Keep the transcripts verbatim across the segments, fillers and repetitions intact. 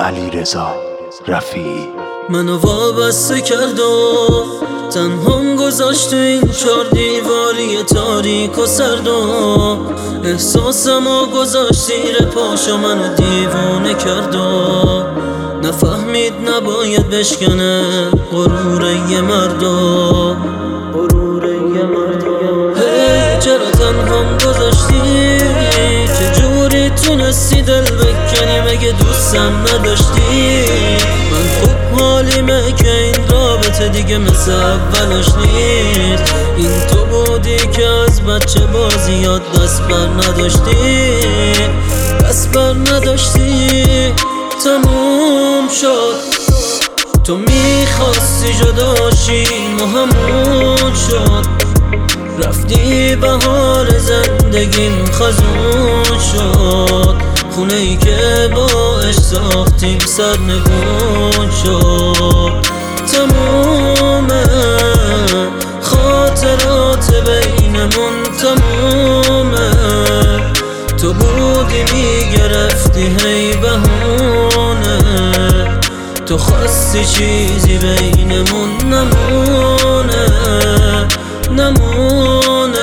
علیرضا رفیعی. منو وابسته کرد و تنهام گذاشت تو این چار دیواری تاریک و سرد و احساسمو گذاشت زیر پاشو منو دیوونه کرد و نفهمید نباید بشکنه غرور یه مرد و غرور یه مرد. هی چرا تنهام گذاشتی؟ چجوری تونستی دل بکنی؟ مگه دوستم نداشتی؟ من خوب حالیمه که این رابطه دیگه مثل اولش نیست. این تو بودی که از بچه بازیات دست بر نداشتی، دست بر نداشتی. تموم شد، تو میخواستی جداشی ما همون شد. رفتی بهار زندگیم خزون شد. خونه ای که باش ساختیم سرنگون شد. تمومه خاطرات بینمون تمومه. تو بودی میگرفتی هی بهونه، تو خواستی چیزی بینمون نمونه نمونه.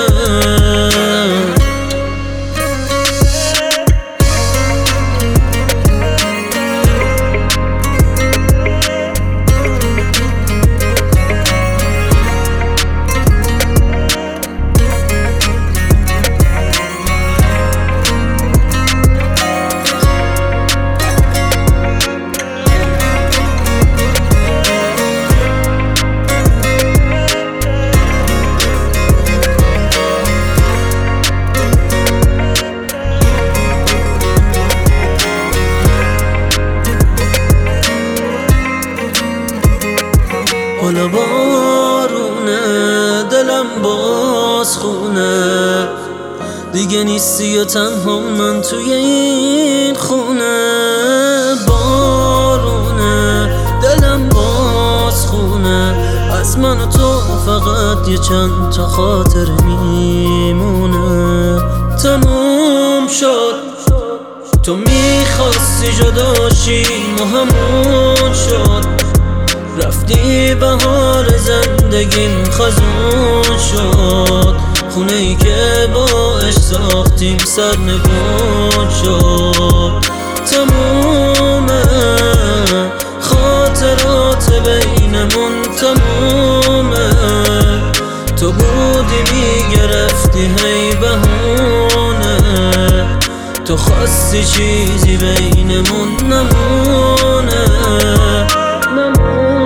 حالا بارونه دلم باز خونه، دیگه نیستی و تنها من توی این خونه. بارونه دلم باز خونه، از من و تو فقط یه چند تا خاطر میمونه. تموم شد، تو میخواستی جداشی ما همون شد. رفتی بهار زندگیم خزون شد. خونه ای که باش ساختیم سرنگون شد. تمومه خاطرات بینمون تمومه. تو بودی میگرفتی هی بهونه، تو خواستی چیزی بینمون نمونه نمونه.